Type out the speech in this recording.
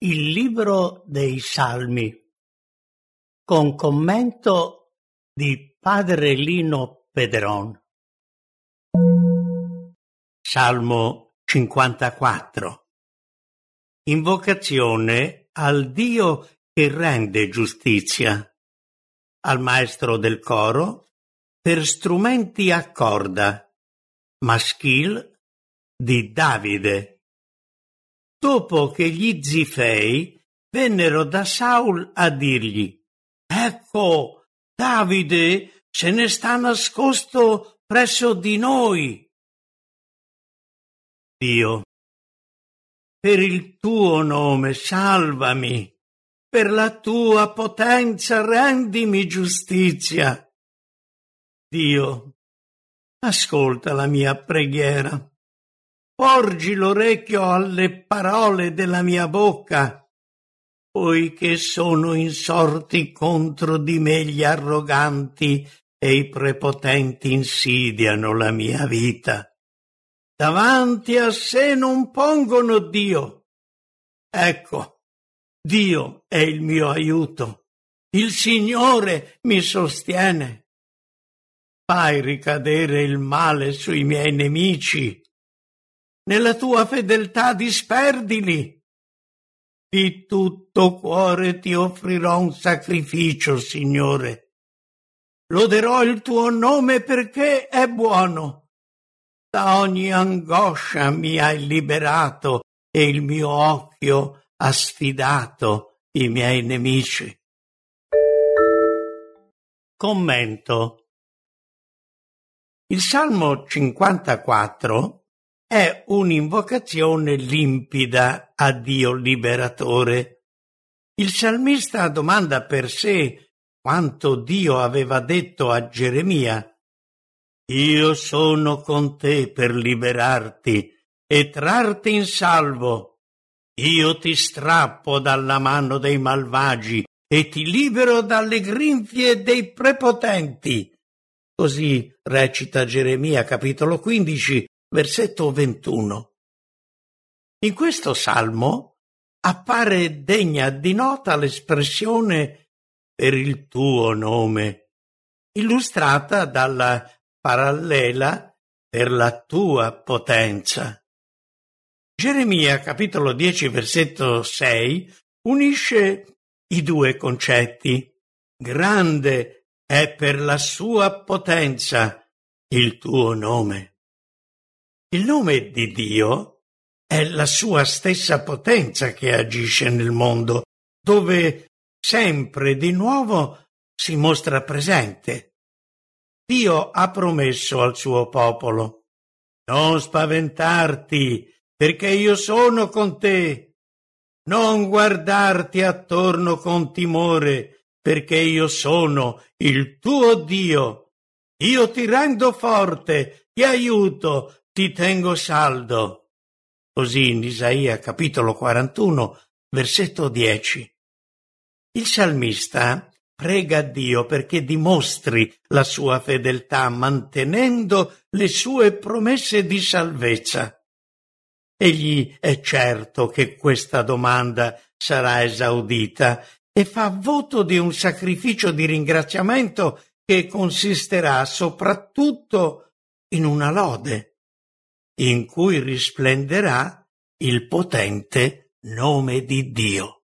Il libro dei Salmi, con commento di Padre Lino Pedron. Salmo 54. Invocazione al Dio che rende giustizia. Al maestro del coro per strumenti a corda, maschil di Davide. Dopo che gli Zifei vennero da Saul a dirgli: «Ecco, Davide se ne sta nascosto presso di noi». Dio, per il tuo nome salvami, per la tua potenza rendimi giustizia. Dio, ascolta la mia preghiera. Porgi l'orecchio alle parole della mia bocca, poiché sono insorti contro di me gli arroganti e i prepotenti insidiano la mia vita. Davanti a sé non pongono Dio. Ecco, Dio è il mio aiuto, il Signore mi sostiene. Fai ricadere il male sui miei nemici. Nella tua fedeltà disperdili. Di tutto cuore ti offrirò un sacrificio, Signore. Loderò il tuo nome perché è buono. Da ogni angoscia mi hai liberato e il mio occhio ha sfidato i miei nemici. Commento. Il Salmo 54 è un'invocazione limpida a Dio liberatore. Il salmista domanda per sé quanto Dio aveva detto a Geremia: «Io sono con te per liberarti e trarti in salvo. Io ti strappo dalla mano dei malvagi e ti libero dalle grinfie dei prepotenti». Così recita Geremia, capitolo 15, versetto 21. In questo salmo appare degna di nota l'espressione «per il tuo nome», illustrata dalla parallela «per la tua potenza». Geremia, capitolo 10, versetto 6, unisce i due concetti. Grande è per la sua potenza il tuo nome. Il nome di Dio è la sua stessa potenza che agisce nel mondo, dove sempre di nuovo si mostra presente. Dio ha promesso al suo popolo: «Non spaventarti, perché io sono con te. Non guardarti attorno con timore, perché io sono il tuo Dio. Io ti rendo forte, ti aiuto, ti tengo saldo». Così in Isaia capitolo 41, versetto 10. Il salmista prega Dio perché dimostri la sua fedeltà mantenendo le sue promesse di salvezza. Egli è certo che questa domanda sarà esaudita e fa voto di un sacrificio di ringraziamento che consisterà soprattutto in una lode, in cui risplenderà il potente nome di Dio.